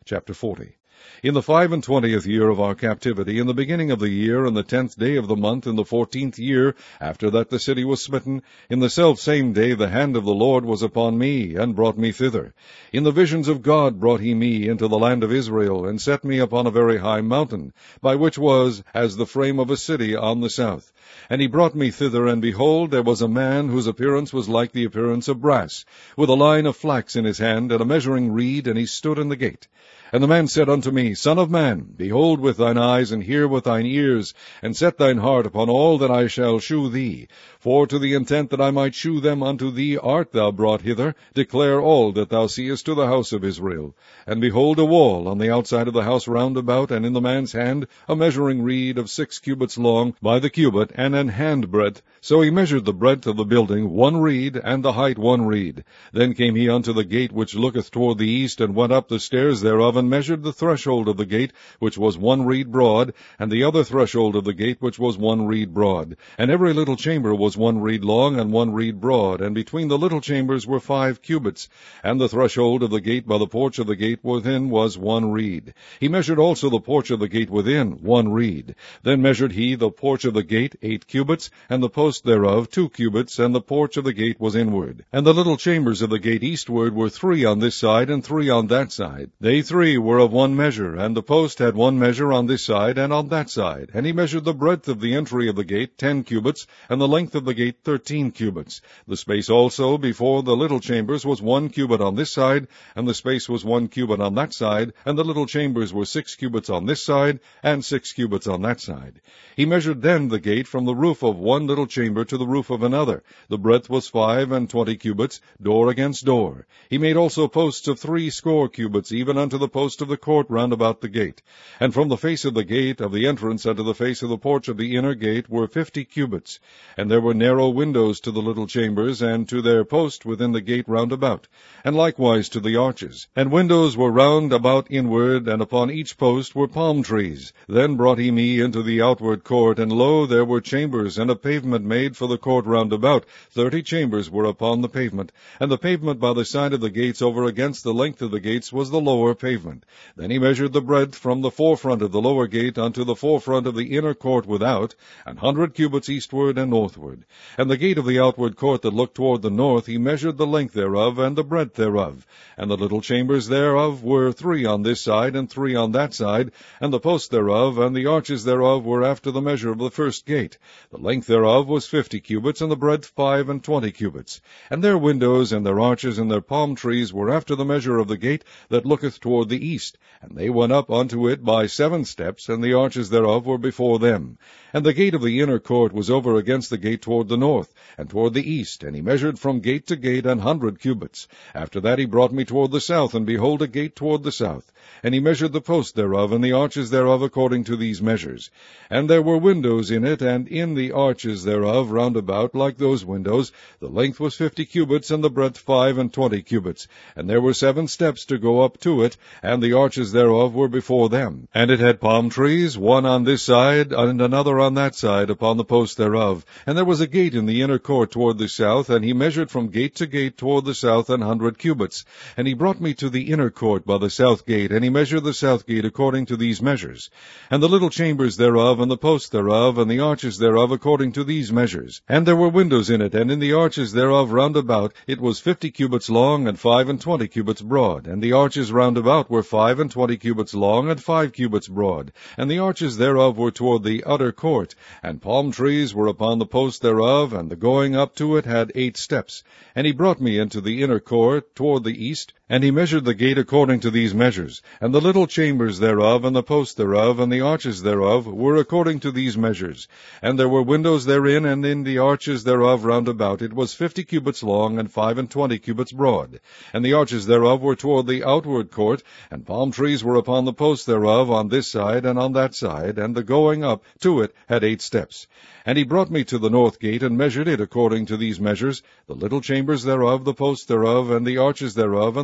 Chapter 40. In the 25th year of our captivity, in the beginning of the year, in the 10th day of the month, in the 14th year, after that the city was smitten, in the selfsame day the hand of the Lord was upon me, and brought me thither. In the visions of God brought he me into the land of Israel, and set me upon a very high mountain, by which was as the frame of a city on the south. And he brought me thither, and behold, there was a man whose appearance was like the appearance of brass, with a line of flax in his hand, and a measuring reed, and he stood in the gate. And the man said unto me, Son of man, behold with thine eyes, and hear with thine ears, and set thine heart upon all that I shall shew thee. For to the intent that I might shew them unto thee art thou brought hither. Declare all that thou seest to the house of Israel. And behold, a wall on the outside of the house round about, and in the man's hand a measuring reed of 6 cubits long by the cubit, and an hand breadth. So he measured the breadth of the building 1 reed, and the height 1 reed. Then came he unto the gate which looketh toward the east, and went up the stairs thereof, and measured the threshold of the gate, which was 1 reed broad, and the other threshold of the gate, which was 1 reed broad. And every little chamber was 1 reed long, and 1 reed broad, and between the little chambers were 5 cubits. And the threshold of the gate by the porch of the gate within was 1 reed. He measured also the porch of the gate within 1 reed. Then measured he the porch of the gate 8 cubits, and the post thereof 2 cubits, and the porch of the gate was inward. And the little chambers of the gate eastward were 3 on this side, and 3 on that side. They 3 were of 1 measure, and the post had 1 measure on this side and on that side. And he measured the breadth of the entry of the gate 10 cubits, and the length of the gate 13 cubits. The space also before the little chambers was 1 cubit on this side, and the space was 1 cubit on that side, and the little chambers were 6 cubits on this side, and 6 cubits on that side. He measured then the gate from the roof of one little chamber to the roof of another. The breadth was 25 cubits, door against door. He made also posts of 60 cubits, even unto the post of the court round about the gate. And from the face of the gate of the entrance unto the face of the porch of the inner gate were 50 cubits. And there were narrow windows to the little chambers, and to their post within the gate round about, and likewise to the arches. And windows were round about inward, and upon each post were palm trees. Then brought he me into the outward court, and lo, there were chambers, and a pavement made for the court round about. 30 chambers were upon the pavement, and the pavement by the side of the gates over against the length of the gates was the lower pavement. Then he measured the breadth from the forefront of the lower gate unto the forefront of the inner court without, 100 cubits eastward and northward. And the gate of the outward court that looked toward the north, he measured the length thereof, and the breadth thereof. And the little chambers thereof were 3 on this side, and 3 on that side, and the posts thereof, and the arches thereof were after the measure of the first gate. The length thereof was 50 cubits, and the breadth 25 cubits. And their windows, and their arches, and their palm trees were after the measure of the gate that looketh toward the east. And they went up unto it by 7 steps, and the arches thereof were before them. And the gate of the inner court was over against the gate toward the north, and toward the east, and he measured from gate to gate 100 cubits. After that he brought me toward the south, and behold, a gate toward the south. And he measured the post thereof, and the arches thereof according to these measures. And there were windows in it, and in the arches thereof round about, like those windows. The length was 50 cubits, and the breadth 25 cubits. And there were 7 steps to go up to it, and the arches thereof were before them. And it had palm trees, one on this side, and another on that side, upon the post thereof. And there was a gate in the inner court toward the south, and he measured from gate to gate toward the south 100 cubits. And he brought me to the inner court by the south gate, and he measured the south gate according to these measures. And the little chambers thereof, and the posts thereof, and the arches thereof according to these measures. And there were windows in it, and in the arches thereof round about. It was 50 cubits long, and 25 cubits broad. And the arches round about were 25 cubits long, and 5 cubits broad. And the arches thereof were toward the utter court. And palm trees were upon the posts thereof, and the going up to it had 8 steps. And he brought me into the inner court toward the east, and he measured the gate according to these measures. And the little chambers thereof, and the posts thereof, and the arches thereof were according to these measures. And there were windows therein, and in the arches thereof round about. It was 50 cubits long, and 25 cubits broad. And the arches thereof were toward the outward court, and palm trees were upon the posts thereof on this side and on that side, and the going up to it had 8 steps. And he brought me to the north gate, and measured it according to these measures, the little chambers thereof, the posts thereof, and the arches thereof, and the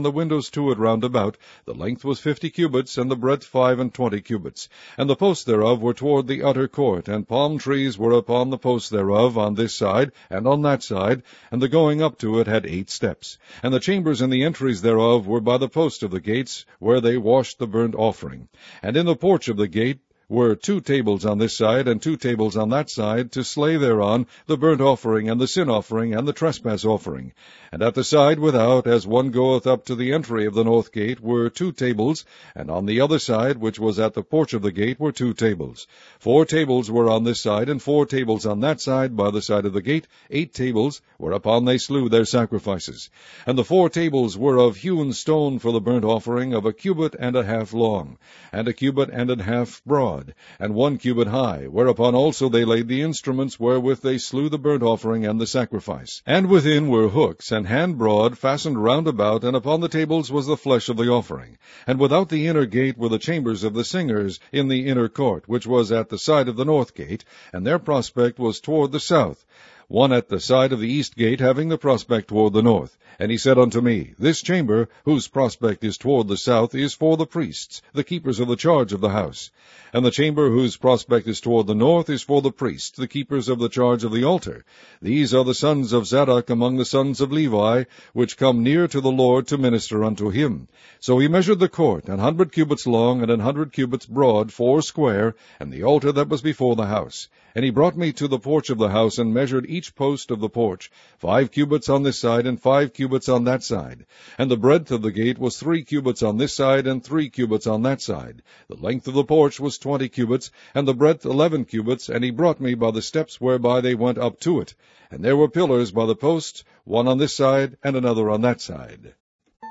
the windows to it round about. The length was 50 cubits, and the breadth 25 cubits. And the posts thereof were toward the utter court, and palm trees were upon the posts thereof on this side and on that side, and the going up to it had 8 steps. And the chambers and the entries thereof were by the post of the gates, where they washed the burnt offering. And in the porch of the gate were 2 tables on this side and 2 tables on that side, to slay thereon the burnt offering and the sin offering and the trespass offering. And at the side without, as one goeth up to the entry of the north gate, were 2 tables, and on the other side, which was at the porch of the gate, were 2 tables. 4 tables were on this side, and 4 tables on that side, by the side of the gate, 8 tables, whereupon they slew their sacrifices. And the 4 tables were of hewn stone for the burnt offering, of 1.5 cubits long, and 1.5 cubits broad, and 1 cubit high, whereupon also they laid the instruments wherewith they slew the burnt offering and the sacrifice. And within were hooks, and hand broad, fastened round about, and upon the tables was the flesh of the offering. And without the inner gate were the chambers of the singers in the inner court, which was at the side of the north gate, and their prospect was toward the south, one at the side of the east gate, having the prospect toward the north. And he said unto me, This chamber, whose prospect is toward the south, is for the priests, the keepers of the charge of the house. And the chamber whose prospect is toward the north is for the priests, the keepers of the charge of the altar. These are the sons of Zadok among the sons of Levi, which come near to the Lord to minister unto him. So he measured the court, 100 cubits long, and 100 cubits broad, 4 and the altar that was before the house. And he brought me to the porch of the house, and measured each post of the porch, 5 cubits on this side, and 5 cubits on that side. And the breadth of the gate was 3 cubits on this side, and 3 cubits on that side. The length of the porch was 20 cubits, and the breadth 11 cubits, and he brought me by the steps whereby they went up to it. And there were pillars by the posts, one on this side, and another on that side.